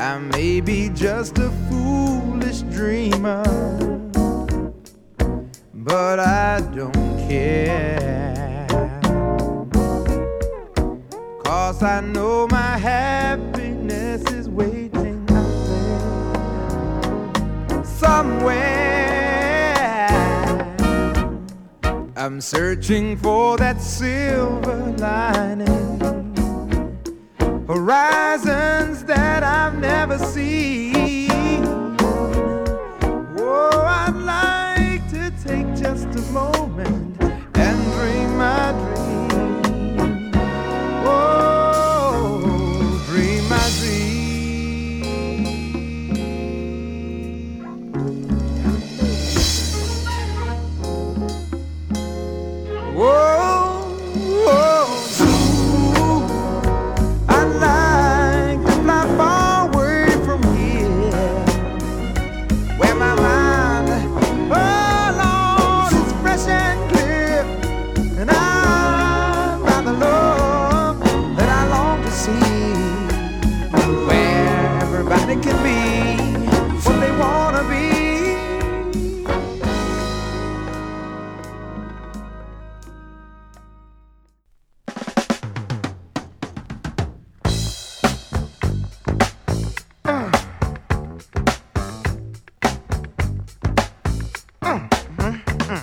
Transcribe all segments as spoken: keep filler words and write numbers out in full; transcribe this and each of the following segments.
I may be just a foolish dreamer, but I don't care, 'cause I know my happiness is waiting out there somewhere. I'm searching for that silver lining, horizons that I've never seen. Oh, I'd like to take just a moment and dream my dream. Oh, dream my dream. Whoa. Can be what they wanna be. Uh. Uh, uh, uh.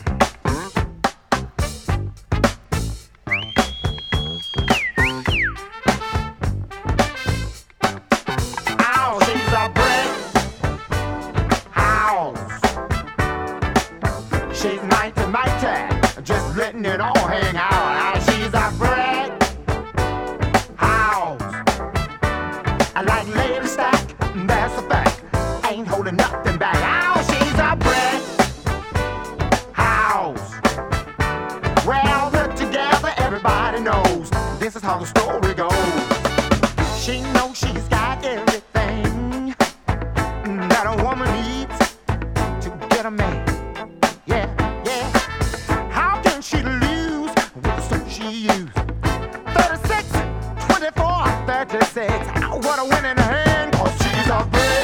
She's mighty, mighty, just letting it all hang out. She's a brick house. I like Lady Stack, that's a fact. Ain't holding nothing back. Oh, she's a brick house. Well, put together, everybody knows this is how the story goes. She knows she's got everything that a woman needs to get a man. Yeah, yeah. How can she lose with the suit she used? thirty-six, twenty-four, thirty-six. Oh, what a winning hand, 'cause she's a big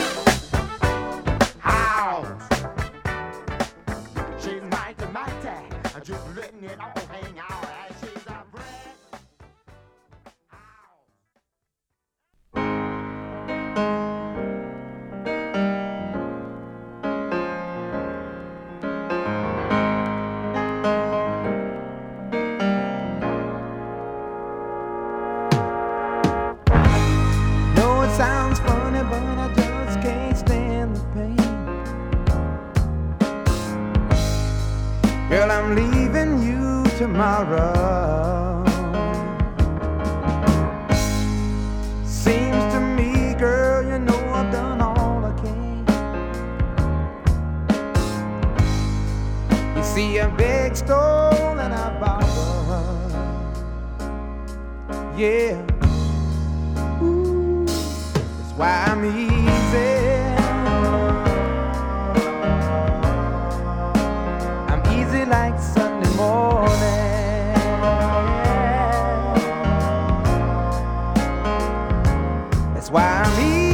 house. She's mighty, mighty, just letting it all hang out. She's a brick house. Sounds funny, but I just can't stand the pain. Girl, I'm leaving you tomorrow. Seems to me, girl, you know I've done all I can. You see, a big stole and I borrowed. Yeah. Why I'm easy, I'm easy like Sunday morning. That's why I'm easy.